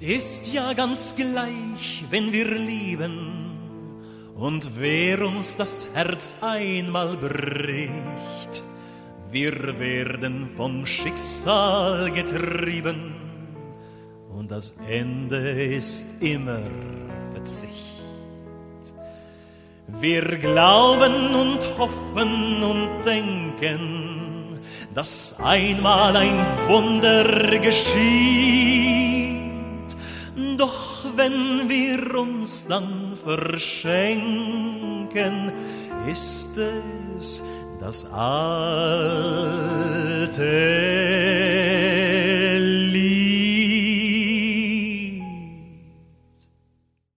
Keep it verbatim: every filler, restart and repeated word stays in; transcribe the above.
ist ja ganz gleich, wenn wir lieben und wer uns das Herz einmal bricht. Wir werden vom Schicksal getrieben und das Ende ist immer Verzicht. Wir glauben und hoffen und denken, dass einmal ein Wunder geschieht. Doch wenn wir uns dann verschenken, ist es das alte